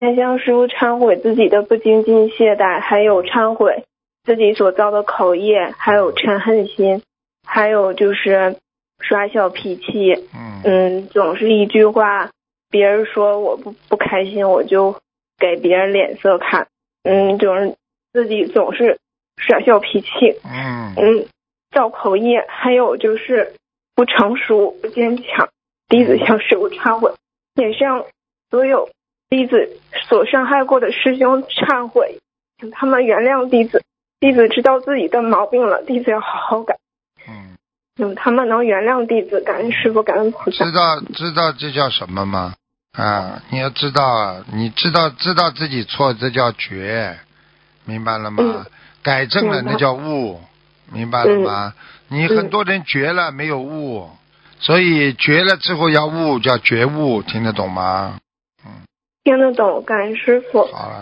先向师父忏悔自己的不精进懈怠，还有忏悔自己所造的口业，还有嗔恨心，还有就是耍小脾气。总是一句话，别人说我不开心，我就给别人脸色看。就是自己总是耍小脾气。造口业，还有就是不成熟、不坚强。弟子向师父忏悔，也向所有弟子所伤害过的师兄忏悔，请他们原谅弟子。弟子知道自己的毛病了，弟子要好好改。他们能原谅弟子，感恩师父，感恩菩萨。 知道这叫什么吗？你要知道，你知道自己错，这叫觉，明白了吗？改正了那叫悟，明白了吗？你很多人觉了没有悟，所以觉了之后要悟，叫觉悟，听得懂吗？ 听得懂，感恩师父。 好了。